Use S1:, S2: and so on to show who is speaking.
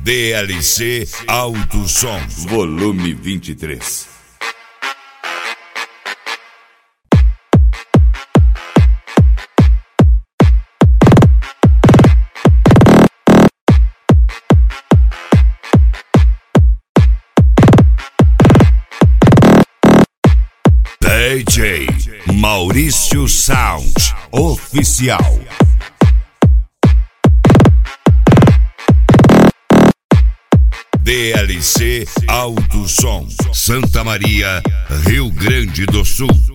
S1: DLC Alto Som,
S2: volume 23.
S1: DJ Maurício Sound Oficial. DLC Alto Som, Santa Maria, Rio Grande do Sul.